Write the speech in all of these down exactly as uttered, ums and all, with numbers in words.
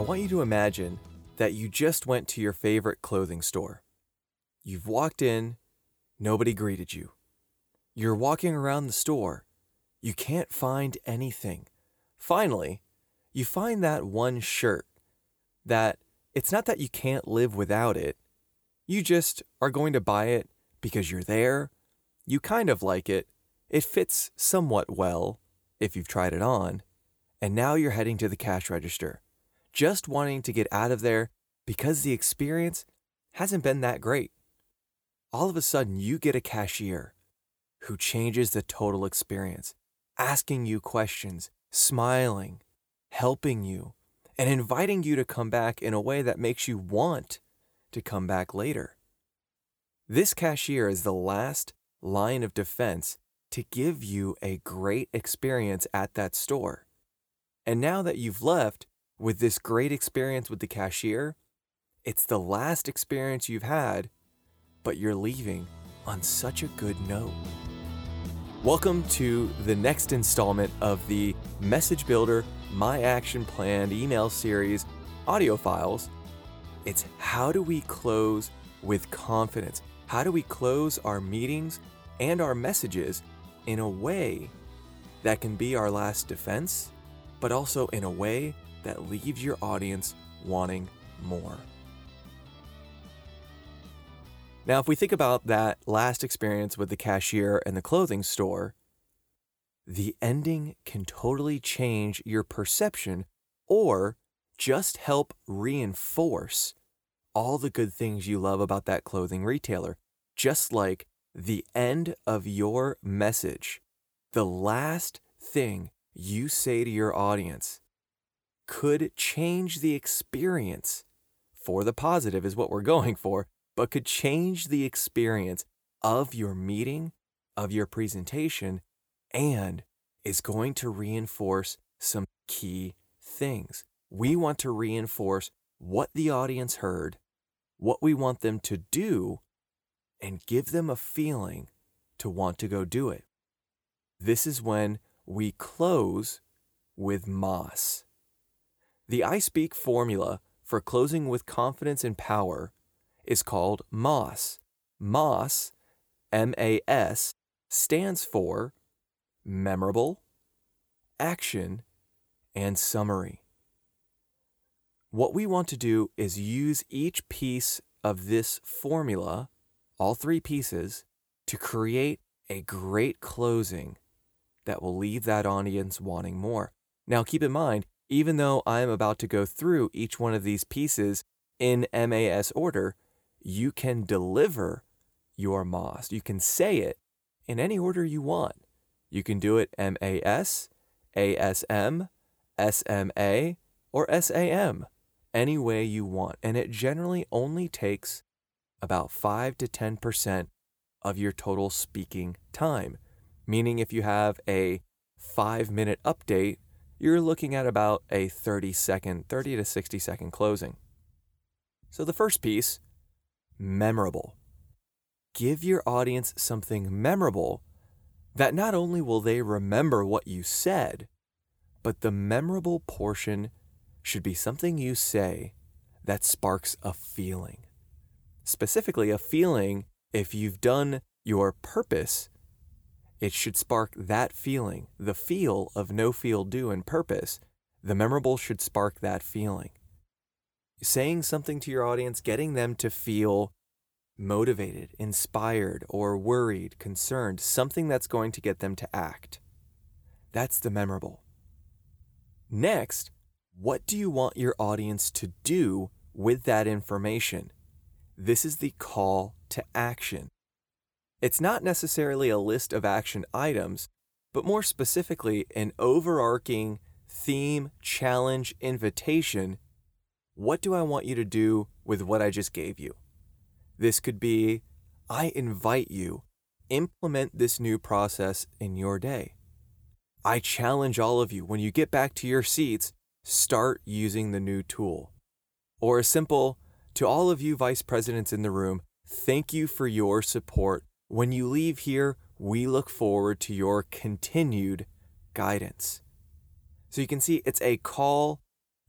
I want you to imagine that you just went to your favorite clothing store. You've walked in, nobody greeted you. You're walking around the store. You can't find anything. Finally, you find that one shirt that it's not that you can't live without it. You just are going to buy it because you're there. You kind of like it. It fits somewhat well if you've tried it on. And now you're heading to the cash register, just wanting to get out of there because the experience hasn't been that great. All of a sudden, you get a cashier who changes the total experience, asking you questions, smiling, helping you, and inviting you to come back in a way that makes you want to come back later. This cashier is the last line of defense to give you a great experience at that store. And now that you've left with this great experience with the cashier, it's the last experience you've had, but you're leaving on such a good note. Welcome to the next installment of the Message Builder My Action Plan email series audio files. It's how do we close with confidence? How do we close our meetings and our messages in a way that can be our last defense, but also in a way that leaves your audience wanting more? Now, if we think about that last experience with the cashier and the clothing store, the ending can totally change your perception or just help reinforce all the good things you love about that clothing retailer. Just like the end of your message, the last thing you say to your audience could change the experience for the positive is what we're going for, but could change the experience of your meeting, of your presentation, and is going to reinforce some key things. We want to reinforce what the audience heard, what we want them to do, and give them a feeling to want to go do it. This is when we close with MOS. The I Speak formula for closing with confidence and power is called MOS. MOS, M A S, stands for memorable, action, and summary. What we want to do is use each piece of this formula, all three pieces, to create a great closing that will leave that audience wanting more. Now, keep in mind, even though I'm about to go through each one of these pieces in M A S order, you can deliver your MOS. You can say it in any order you want. You can do it M A S, A S M, S M A, or S A M, any way you want. And it generally only takes about five to ten percent of your total speaking time. Meaning if you have a five-minute update, you're looking at about a thirty-second, thirty to sixty-second closing. So the first piece, memorable. Give your audience something memorable that not only will they remember what you said, but the memorable portion should be something you say that sparks a feeling. Specifically, a feeling, if you've done your purpose, it should spark that feeling, the feel of no feel do and purpose. The memorable should spark that feeling. Saying something to your audience, getting them to feel motivated, inspired, or worried, concerned, something that's going to get them to act. That's the memorable. Next, what do you want your audience to do with that information? This is the call to action. It's not necessarily a list of action items, but more specifically, an overarching theme, challenge, invitation. What do I want you to do with what I just gave you? This could be, I invite you, implement this new process in your day. I challenge all of you, when you get back to your seats, start using the new tool. Or a simple, to all of you vice presidents in the room, thank you for your support. When you leave here, we look forward to your continued guidance. So you can see it's a call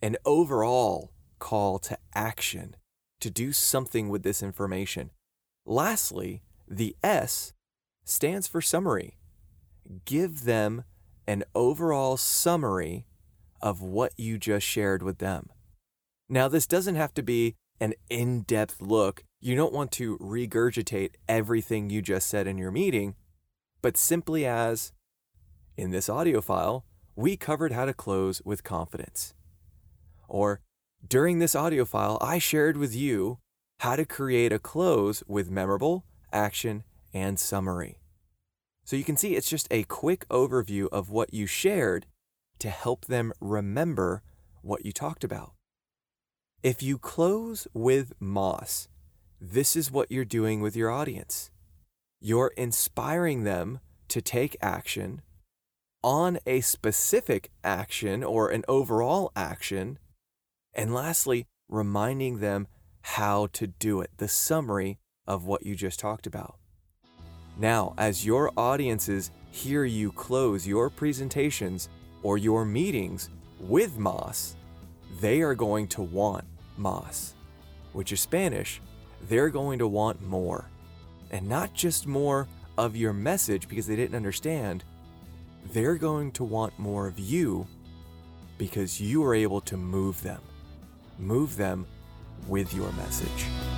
an overall call to action to do something with this information. Lastly, the S stands for summary. Give them an overall summary of what you just shared with them. Now, this doesn't have to be an in-depth look. You don't want to regurgitate everything you just said in your meeting, but simply as, in this audio file, we covered how to close with confidence. Or, during this audio file, I shared with you how to create a close with memorable, action, and summary. So you can see it's just a quick overview of what you shared to help them remember what you talked about. If you close with Moss, this is what you're doing with your audience. You're inspiring them to take action on a specific action or an overall action, and lastly, reminding them how to do it, the summary of what you just talked about. Now, as your audiences hear you close your presentations or your meetings with Moss, they are going to want Moss, which is Spanish. They're going to want more, and not just more of your message because they didn't understand. They're going to want more of you because you are able to move them, move them with your message.